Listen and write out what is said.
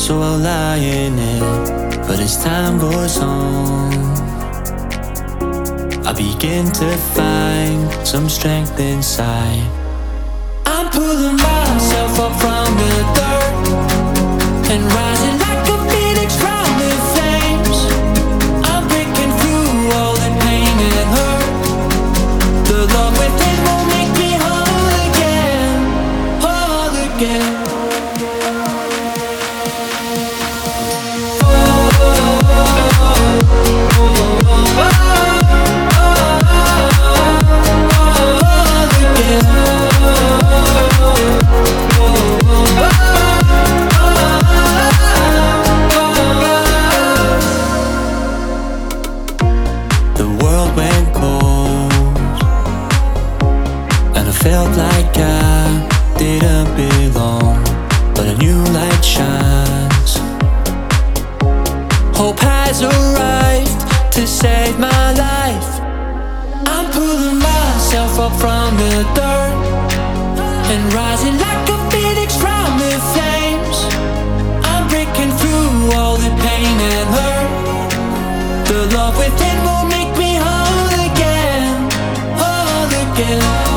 so I'll lie in it. But as time goes on, I begin to find some strength inside. I'm pulling myself up from the dirt and rising like a phoenix from the flames. I'm breaking through all the pain and hurt. The love within will make me whole again, whole again. Felt like I didn't belong, but a new light shines. Hope has arrived to save my life. I'm pulling myself up from the dirt and rising like a phoenix from the flames. I'm breaking through all the pain and hurt. The love within will make me whole again, whole again.